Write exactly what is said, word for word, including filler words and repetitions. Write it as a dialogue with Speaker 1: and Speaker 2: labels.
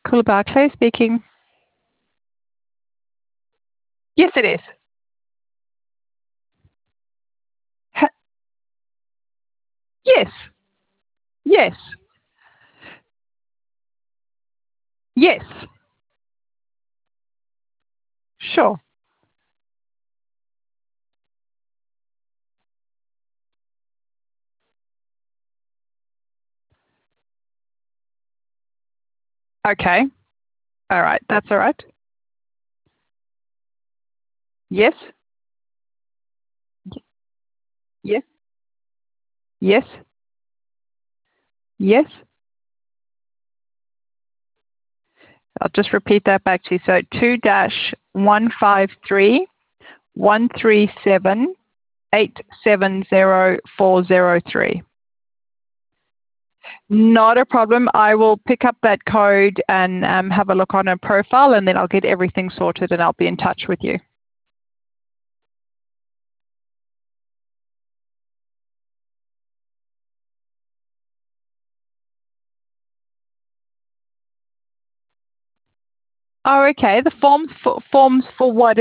Speaker 1: Cool Barclay speaking. Yes, it is. Ha- yes. Yes. Yes. Sure. Okay. All right. That's all right. Yes. Yeah. Yes. Yes. I'll just repeat that back to you. So two dash one five three one three seven eight seven zero four zero three. Not a problem. I will pick up that code and um, have a look on her profile, and then I'll get everything sorted and I'll be in touch with you. Oh, okay. The forms for forms for what